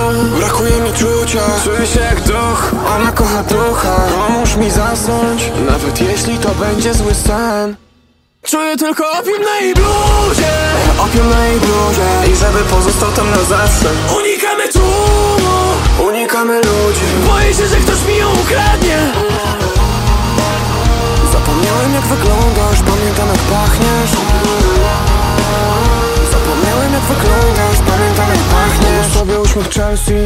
Brakuje mi czucia, czuję się jak duch. Ona kocha ducha, pomóż mi zasnąć, nawet jeśli to będzie zły sen. Czuję tylko opium na jej bluzie, opium na jej bluzie. I żeby pozostał tam na zawsze. Unikamy tłumu, unikamy ludzi. Boję się, że ktoś mi ją ukradnie. Zapomniałem jak wyglądasz, pamiętam jak pachniesz. Zapomniałem jak wyglądasz, pamiętam jak pachniesz. Sobie uśmiech Chelsea.